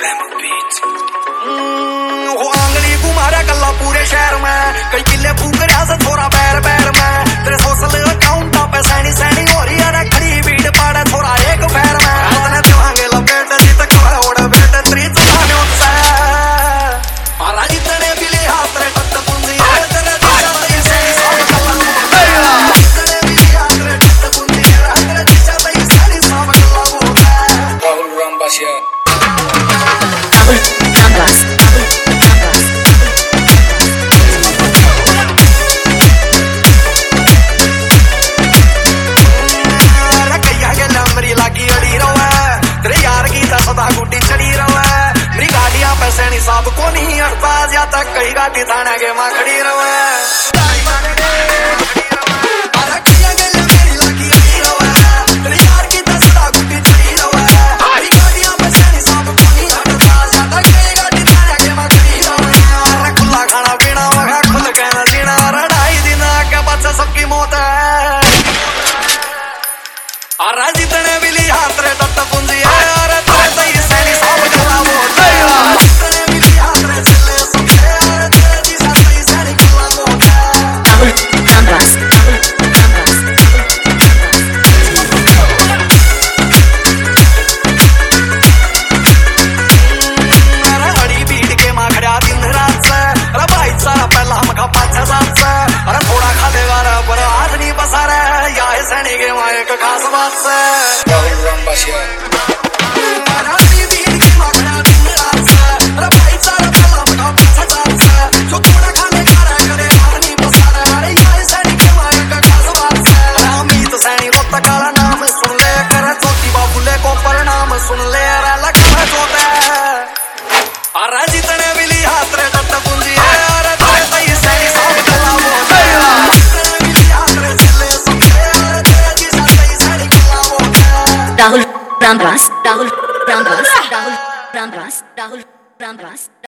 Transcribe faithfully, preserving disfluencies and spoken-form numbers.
वो आंगली घुमारा कल्ला पूरे शहर में, कई किले फूक रहा से थोड़ा पैर पैर में। तेरे सोशल अकाउंट पे सैनी सैनी हो रही है, खड़ी भीड़ पाड़े थोड़ा एक पैर में। अपने दिवांगे लपेट जी तक ओढ़ बैठ त्री चलाने उससे और इतने बिले हाथ रे टट पुंजी है तेरे दिशा तई सैनी सब कल्ला इतने बिले हाथ रे टट पुंजी है तेरे दिशा तई सैनी सब कल्ला होता है। राहुल रामबासिया सैनी साहब को नहीं हटता या तक कई गाड़ी थाने के मां खड़ी रहे। खुला खाना पीना वह खुल के न जीना ढाई दिन के बच्चे सबकी मौत है। और जितने बिली हाथ रे तट पूंजी है और तेरे सैनी साहब गला मोट के माए का खास बात से राहुल रामबासिया सुन ले जितने बिली हाथ रे टट पूंजी है Rahul Ramdas, Rahul Ramdas, Rahul Ramdas, Rahul Ramdas.